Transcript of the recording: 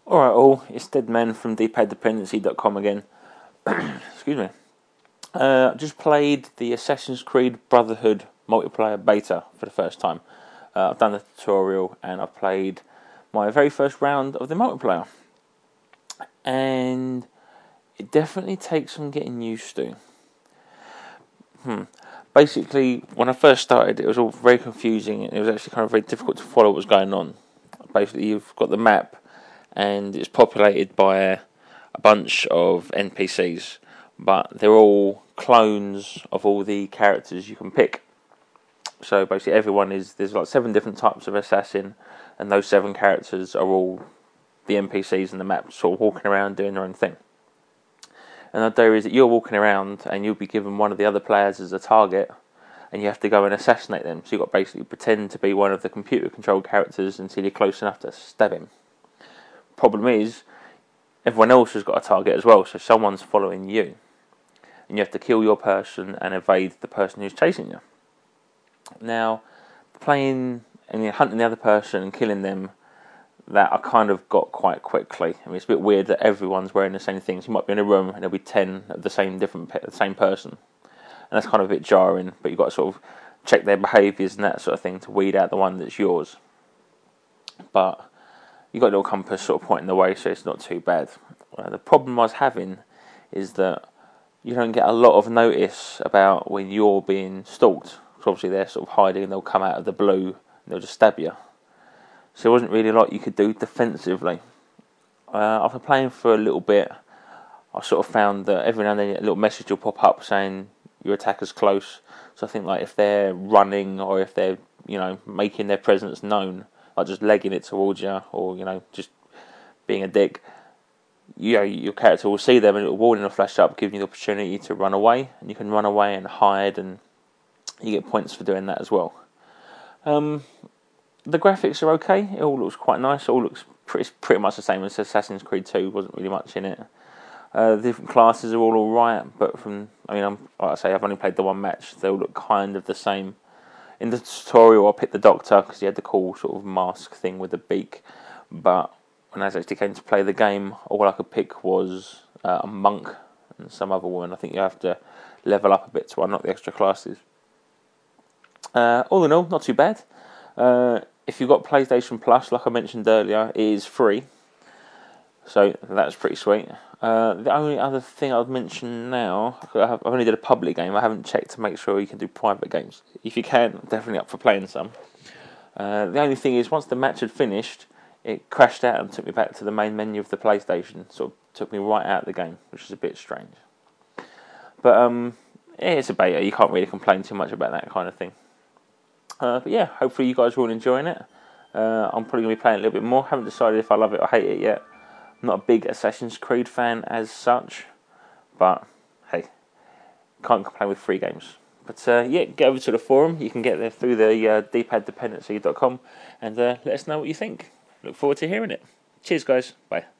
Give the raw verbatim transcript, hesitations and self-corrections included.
Alright all, it's Deadman from D pad dependency dot com again. Excuse me. Uh, I just played the Assassin's Creed Brotherhood multiplayer beta for the first time. Uh, I've done the tutorial and I've played my very first round of the multiplayer. And it definitely takes some getting used to. Hmm. Basically, when I first started, it was all very confusing and it was actually kind of very difficult to follow what was going on. Basically, you've got the map and it's populated by a bunch of N P Cs, but they're all clones of all the characters you can pick. So basically everyone is, there's like seven different types of assassin, and those seven characters are all the N P Cs in the map, sort of walking around doing their own thing. And the idea is that you're walking around and you'll be given one of the other players as a target, and you have to go and assassinate them. So you've got to basically pretend to be one of the computer controlled characters until you're close enough to stab him. Problem is, everyone else has got a target as well, so someone's following you. And you have to kill your person and evade the person who's chasing you. Now, playing and you're hunting the other person and killing them, that I kind of got quite quickly. I mean, it's a bit weird that everyone's wearing the same things. You might be in a room and there'll be ten of the same different the same person, and that's kind of a bit jarring. But you've got to sort of check their behaviours and that sort of thing to weed out the one that's yours. But you've got a little compass sort of pointing the way, so it's not too bad. Uh, the problem I was having is that you don't get a lot of notice about when you're being stalked. Because obviously they're sort of hiding and they'll come out of the blue and they'll just stab you. So there wasn't really a lot you could do defensively. Uh, after playing for a little bit, I sort of found that every now and then a little message will pop up saying your attacker's close. So I think like if they're running or if they're, you know, making their presence known, like just legging it towards you, or you know, just being a dick, you know, your character will see them and it will warning will flash up, giving you the opportunity to run away, and you can run away and hide, and you get points for doing that as well. Um, the graphics are okay. It all looks quite nice. It all looks pretty pretty much the same as Assassin's Creed two. Wasn't really much in it. Uh, the different classes are all alright, but from I mean, I'm, like I say, I've only played the one match. They all look kind of the same. In the tutorial, I picked the Doctor because he had the cool sort of mask thing with the beak. But when I actually came to play the game, all I could pick was uh, a monk and some other woman. I think you have to level up a bit to unlock the extra classes. Uh, all in all, not too bad. Uh, if you've got PlayStation Plus, like I mentioned earlier, it is free. So that's pretty sweet. Uh, the only other thing I'd mention now, I've only did a public game. I haven't checked to make sure you can do private games. If you can, I'm definitely up for playing some. Uh, the only thing is, once the match had finished, it crashed out and took me back to the main menu of the PlayStation. Sort of took me right out of the game, which is a bit strange. But um, yeah, it's a beta. You can't really complain too much about that kind of thing. Uh, but yeah, hopefully you guys are all enjoying it. Uh, I'm probably going to be playing a little bit more. Haven't decided if I love it or hate it yet. I'm not a big Assassin's Creed fan as such, but hey, can't complain with free games. But uh, yeah, get over to the forum. You can get there through the uh, D pad dependency dot com and uh, let us know what you think. Look forward to hearing it. Cheers, guys. Bye.